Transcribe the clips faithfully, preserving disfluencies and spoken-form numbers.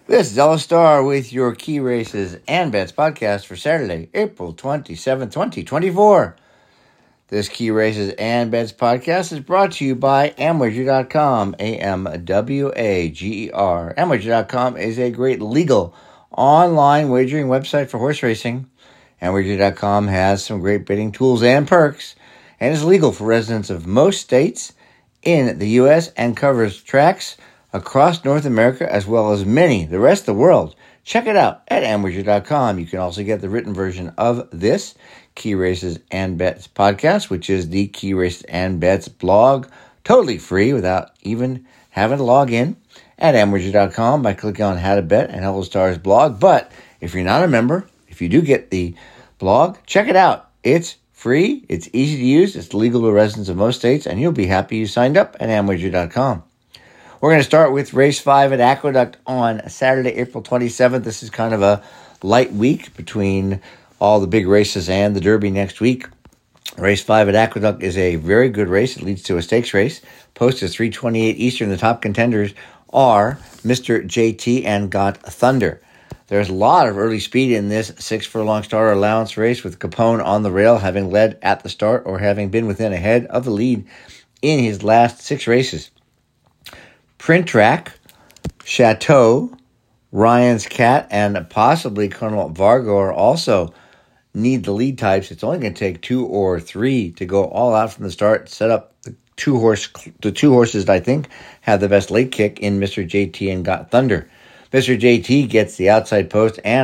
This is Ella Star with your Key Races and Bets podcast for Saturday, April twenty-seventh, twenty twenty-four. This Key Races and Bets podcast is brought to you by Amwager dot com, A M W A G E R. Amwager dot com is a great legal online wagering website for horse racing. Amwager dot com has some great betting tools and perks, and is legal for residents of most states in the U S and covers tracks across North America as well as many the rest of the world. Check it out at Amwager dot com. You can also get the written version of this Key Races and Bets podcast, which is the Key Races and Bets blog, totally free without even having to log in at Amwager dot com by clicking on How to Bet and Hello Stars blog. But if you're not a member, if you do get the blog, check it out. It's free, it's easy to use, it's legal to residents of most states, and you'll be happy you signed up at Amwager dot com. We're going to start with race five at Aqueduct on Saturday, April twenty-seventh. This is kind of a light week between all the big races and the Derby next week. Race five at Aqueduct is a very good race. It leads to a stakes race. Post is three twenty-eight Eastern. The top contenders are Mister J T and Got Thunder. There's a lot of early speed in this six furlong starter allowance race, with Capone on the rail, having led at the start or having been within a head of the lead in his last six races. Print Track, Chateau, Ryan's Cat, and possibly Colonel Vargo are also need the lead types. It's only going to take two or three to go all out from the start. Set up the two horse, the two horses that I think have the best late kick in Mister J T and Got Thunder. Mister J T gets the outside post, and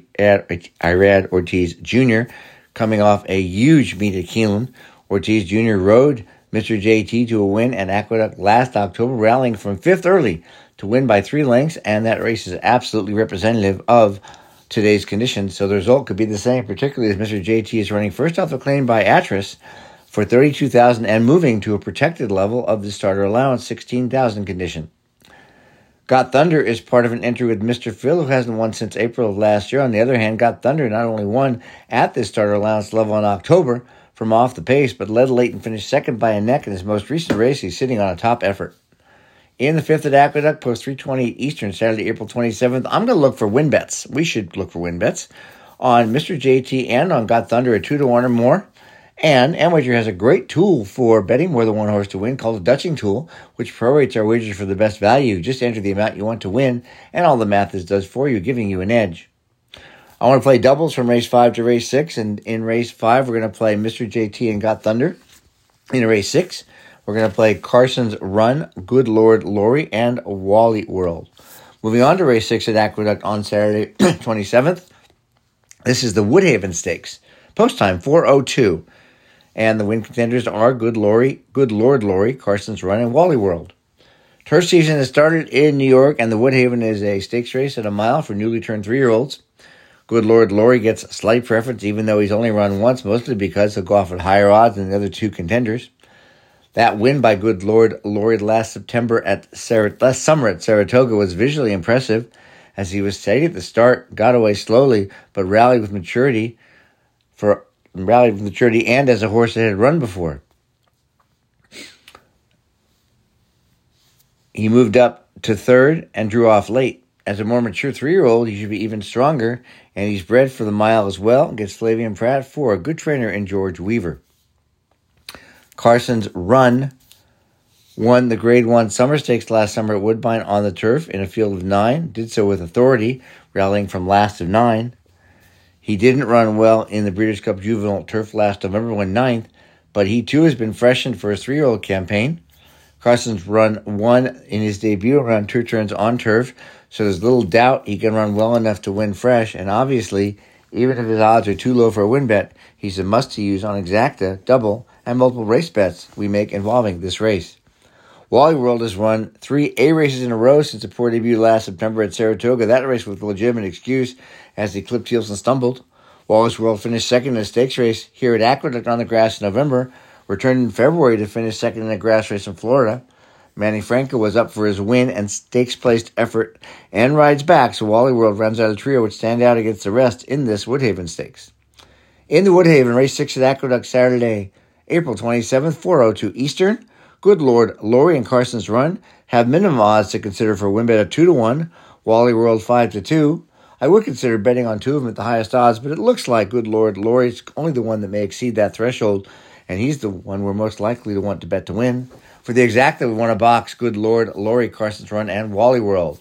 Irad Ortiz Junior coming off a huge meet at Keeneland. Ortiz Junior rode Mister J T to a win at Aqueduct last October, rallying from fifth early to win by three lengths, and that race is absolutely representative of today's conditions, so the result could be the same, particularly as Mister J T is running first off the claim by Atris for thirty-two thousand dollars and moving to a protected level of the starter allowance, sixteen thousand dollars condition. Got Thunder is part of an entry with Mister Phil, who hasn't won since April of last year. On the other hand, Got Thunder not only won at this starter allowance level in October from off the pace, but led late and finished second by a neck in his most recent race. He's sitting on a top effort. In the fifth at Aqueduct, post three twenty Eastern, Saturday, April twenty-seventh, I'm going to look for win bets. We should look for win bets on Mister J T and on Got Thunder at two to one or more. And Amwager has a great tool for betting more than one horse to win called the Dutching tool, which prorates our wagers for the best value. Just enter the amount you want to win, and all the math is does for you, giving you an edge. I want to play doubles from race five to race six, and in race five, we're going to play Mister J T and Got Thunder. In race six, we're going to play Carson's Run, Good Lord Lorry, and Wally World. Moving on to race six at Aqueduct on Saturday, twenty-seventh. This is the Woodhaven Stakes. Post time, four oh two. And the win contenders are Good Lorry, Good Lord Lorry, Carson's Run, and Wally World. Turf season has started in New York, and the Woodhaven is a stakes race at a mile for newly turned three-year-olds. Good Lord Lorry gets slight preference, even though he's only run once, mostly because he'll go off at higher odds than the other two contenders. That win by Good Lord Lorry last September at Sar- last summer at Saratoga was visually impressive, as he was steady at the start, got away slowly, but rallied with maturity for rallied with maturity and as a horse that had run before. He moved up to third and drew off late. As a more mature three-year-old, he should be even stronger, and he's bred for the mile as well, gets Flavian Pratt for a good trainer in George Weaver. Carson's Run won the Grade one Summer Stakes last summer at Woodbine on the turf in a field of nine, did so with authority, rallying from last of nine. He didn't run well in the Breeders' Cup Juvenile Turf last November, went ninth, but he too has been freshened for his three-year-old campaign. Carson's Run won in his debut around two turns on turf, so there's little doubt he can run well enough to win fresh, and obviously, even if his odds are too low for a win bet, he's a must-to-use on exacta, double, and multiple race bets we make involving this race. Wally World has run three A races in a row since a poor debut last September at Saratoga. That race with a legitimate excuse as he clipped heels and stumbled. Wally's World finished second in a stakes race here at Aqueduct on the grass in November, returned in February to finish second in a grass race in Florida. Manny Franco was up for his win and stakes-placed effort and rides back, so Wally World runs out a trio which stand out against the rest in this Woodhaven Stakes. In the Woodhaven, race six at Aqueduct Saturday, April twenty-seventh, four oh two Eastern, Good Lord Lorry and Carson's Run have minimum odds to consider for a win bet of two to one, Wally World five to two. I would consider betting on two of them at the highest odds, but it looks like Good Lord Laurie's only the one that may exceed that threshold, and he's the one we're most likely to want to bet to win. For the exacta, we want to box Good Lord Laurie, Carson's Run, and Wally World.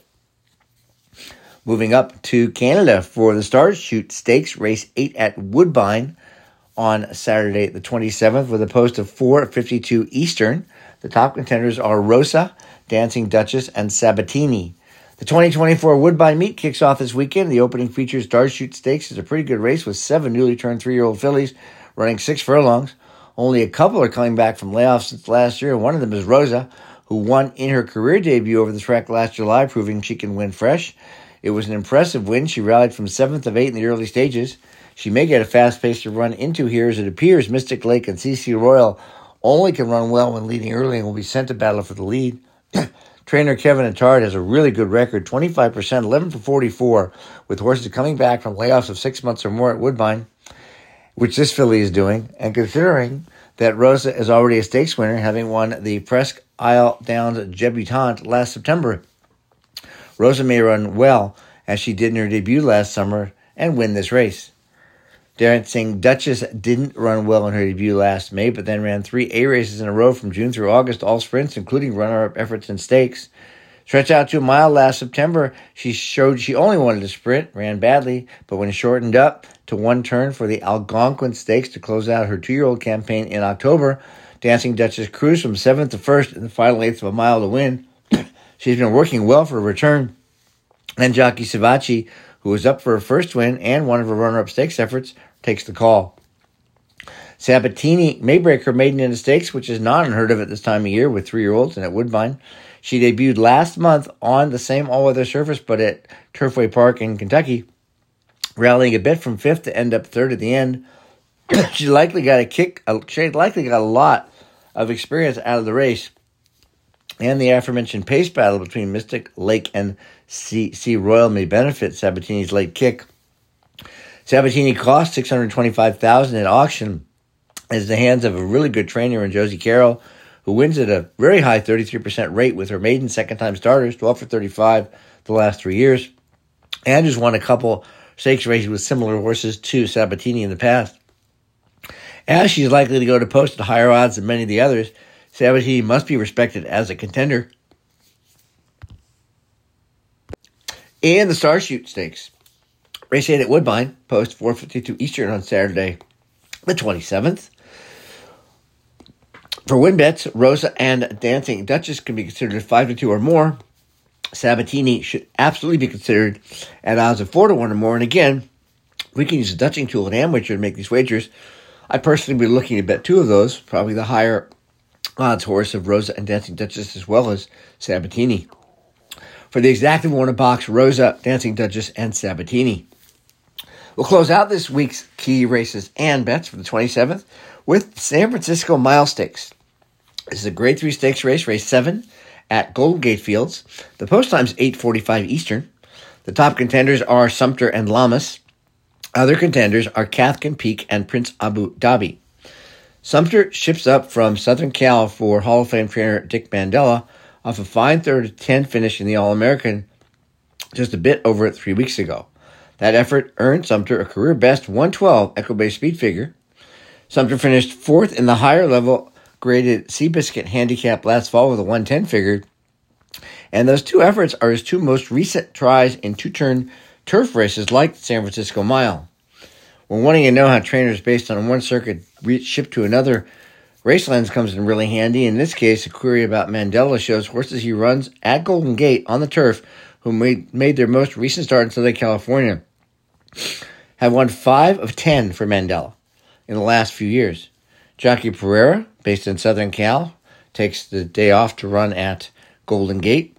Moving up to Canada for the Stars Shoot Stakes, race eight at Woodbine on Saturday the twenty-seventh with a post of four fifty-two Eastern. The top contenders are Rosa, Dancing Duchess, and Sabatini. The twenty twenty-four Woodbine Meet kicks off this weekend. The opening feature, Stars Shoot Stakes, is a pretty good race with seven newly turned three-year-old fillies running six furlongs. Only a couple are coming back from layoffs since last year, and one of them is Rosa, who won in her career debut over the track last July, proving she can win fresh. It was an impressive win. She rallied from seventh of eight in the early stages. She may get a fast pace to run into here, as it appears Mystic Lake and C C Royal only can run well when leading early and will be sent to battle for the lead. Trainer Kevin Attard has a really good record, twenty-five percent, eleven for forty-four, with horses coming back from layoffs of six months or more at Woodbine, which this filly is doing. And considering that Rosa is already a stakes winner, having won the Presque Isle Downs Debutante last September, Rosa may run well, as she did in her debut last summer, and win this race. Dancing Duchess didn't run well in her debut last May, but then ran three A races in a row from June through August, all sprints, including runner-up efforts in stakes. Stretched out to a mile last September, she showed she only wanted to sprint, ran badly, but when shortened up to one turn for the Algonquin Stakes to close out her two-year-old campaign in October, Dancing Duchess cruised from seventh to first in the final eighth of a mile to win. She's been working well for a return. And Jockey Savachi, who was up for her first win and one of her runner-up stakes efforts, takes the call. Sabatini may break her maiden into stakes, which is not unheard of at this time of year with three-year-olds and at Woodbine. She debuted last month on the same all-weather surface, but at Turfway Park in Kentucky, rallying a bit from fifth to end up third at the end. she likely got a kick. She likely got a lot of experience out of the race, and the aforementioned pace battle between Mystic Lake and C. C. Royal may benefit Sabatini's late kick. Sabatini cost six hundred twenty-five thousand dollars at auction, as the hands of a really good trainer in Josie Carroll, who wins at a very high thirty-three percent rate with her maiden second-time starters, twelve for thirty-five the last three years, and has won a couple stakes races with similar horses to Sabatini in the past. As she's likely to go to post at higher odds than many of the others, Sabatini must be respected as a contender. In the Star Shoot Stakes, race eight at Woodbine, post four fifty-two Eastern on Saturday the twenty-seventh. For win bets, Rosa and Dancing Duchess can be considered at five to two or more. Sabatini should absolutely be considered at odds of four to one or more. And again, we can use the Dutching tool at Amwitcher to make these wagers. I personally would be looking to bet two of those, probably the higher odds horse of Rosa and Dancing Duchess as well as Sabatini. For the exacta, we want to box Rosa, Dancing Duchess, and Sabatini. We'll close out this week's key races and bets for the twenty-seventh with San Francisco Mile Stakes. This is a grade three stakes race, race seven at Golden Gate Fields. The post time is eight forty-five Eastern. The top contenders are Sumter and Lamas. Other contenders are Cathkin Peak and Prince Abu Dhabi. Sumter ships up from Southern Cal for Hall of Fame trainer Dick Mandela off a fine third of ten finish in the All-American just a bit over three weeks ago. That effort earned Sumter a career-best one twelve Equibase speed figure. Sumter finished fourth in the higher-level graded Seabiscuit handicap last fall with a one ten figure. And those two efforts are his two most recent tries in two-turn turf races like the San Francisco Mile. When wanting to know how trainers based on one circuit ship to another, Racelines comes in really handy. In this case, a query about Mandela shows horses he runs at Golden Gate on the turf who made, made their most recent start in Southern California have won five of ten for Mandela in the last few years. Jockey Pereira, based in Southern Cal, takes the day off to run at Golden Gate.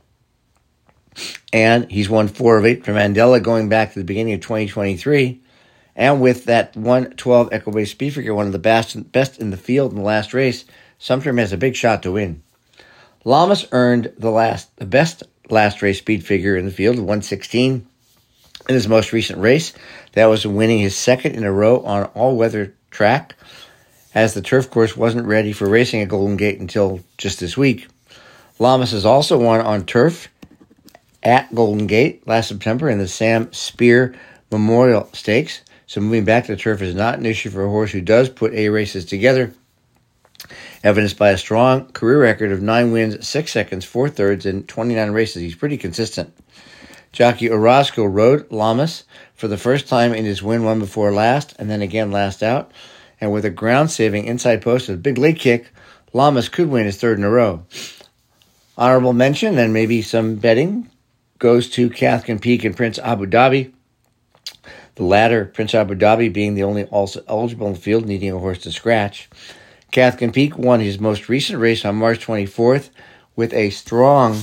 And he's won four of eight for Mandela going back to the beginning of twenty twenty-three. And with that one twelve Equibase speed figure, one of the best, best in the field in the last race, Sumter has a big shot to win. Lamas earned the last, the best last race speed figure in the field, one sixteen, in his most recent race. That was winning his second in a row on all-weather track, as the turf course wasn't ready for racing at Golden Gate until just this week. Lamas has also won on turf at Golden Gate last September in the Sam Spear Memorial Stakes. So moving back to the turf is not an issue for a horse who does put A races together, evidenced by a strong career record of nine wins, six seconds, four thirds, and twenty-nine races. He's pretty consistent. Jockey Orozco rode Lamas for the first time in his win one before last, and then again last out. And with a ground-saving inside post with a big leg kick, Lamas could win his third in a row. Honorable mention, and maybe some betting, goes to Cathkin Peak and Prince Abu Dhabi. The latter, Prince Abu Dhabi, being the only also eligible in the field, needing a horse to scratch. Cathkin Peak won his most recent race on March twenty-fourth with a strong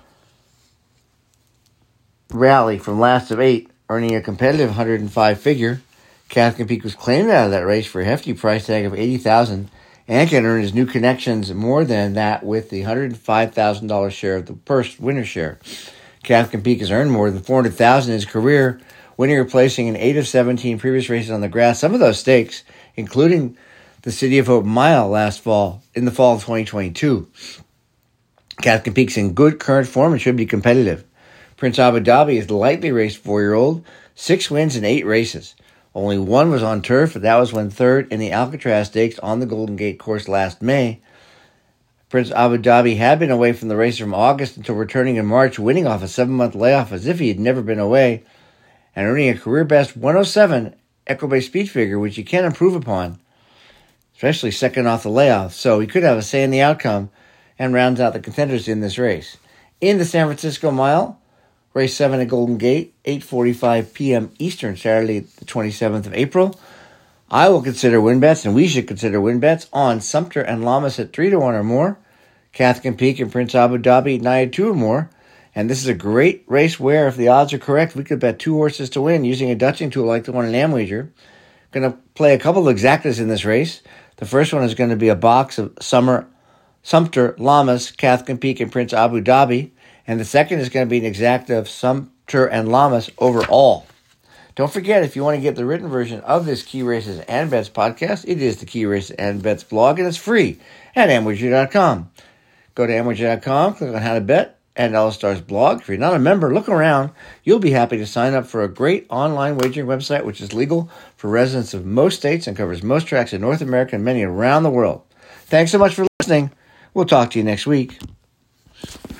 rally from last of eight, earning a competitive one hundred five figure. Cathkin Peak was claimed out of that race for a hefty price tag of eighty thousand dollars and can earn his new connections more than that with the one hundred five thousand dollars share of the purse winner share. Cathkin Peak has earned more than four hundred thousand dollars in his career, winning or placing in eight of seventeen previous races on the grass. Some of those stakes, including the City of Hope Mile last fall, in the fall of twenty twenty-two. Cathkin Peak's in good current form and should be competitive. Prince Abu Dhabi is the lightly raced four-year-old, six wins in eight races. Only one was on turf, and that was when third in the Alcatraz Stakes on the Golden Gate course last May. Prince Abu Dhabi had been away from the race from August until returning in March, winning off a seven-month layoff as if he had never been away, and earning a career-best one oh seven Equibase speed figure, which he can improve upon, especially second off the layoff. So he could have a say in the outcome and rounds out the contenders in this race. In the San Francisco Mile, Race seven at Golden Gate, eight forty-five p.m. Eastern, Saturday the twenty-seventh of April. I will consider win bets, and we should consider win bets on Sumpter and Lamas at three to one or more, Cathkin Peak and Prince Abu Dhabi nine to two or more. And this is a great race where, if the odds are correct, we could bet two horses to win using a Dutching tool like the one in Amwager. Going to play a couple of exactas in this race. The first one is going to be a box of Summer, Sumpter, Lamas, Cathkin Peak, and Prince Abu Dhabi. And the second is going to be an exacta of Sumpter and Lamas overall. Don't forget, if you want to get the written version of this Key Races and Bets podcast, it is the Key Races and Bets blog, and it's free at amwager dot com. Go to amwager dot com, click on How to Bet, and All Stars blog. If you're not a member, look around. You'll be happy to sign up for a great online wagering website, which is legal for residents of most states and covers most tracks in North America and many around the world. Thanks so much for listening. We'll talk to you next week.